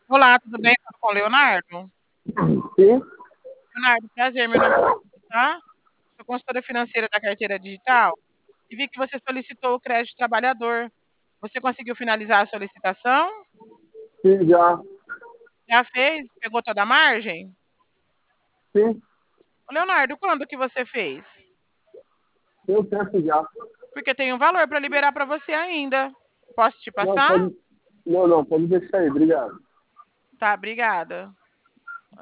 Olá, tudo bem? Falo com o Leonardo. Sim, Leonardo, prazer, meu nome é tá? Sou consultora financeira da carteira digital e vi que você solicitou o crédito trabalhador. Você conseguiu finalizar a solicitação? sim, já. Já fez? Pegou toda a margem? Sim, Ô, Leonardo, quando que você fez? tenho tempo já. Porque tem um valor para liberar para você ainda. Posso te Não, passar? pode. Não, pode deixar aí, obrigado. Tá, obrigada.